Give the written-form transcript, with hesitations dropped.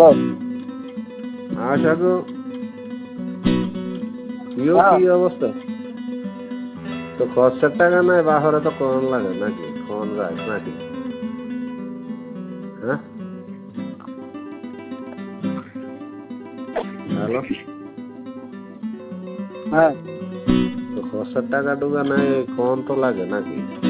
Hello. আশাকু কি অবস্থা? তো খরচের টাকা নাই বাহরে তো কোন লাগে নাকি কোন যায় নাকি? হ্যাঁ হ্যালো, হ্যাঁ তো খরচের টাকা টুকা নাই কোন তো লাগে নাকি?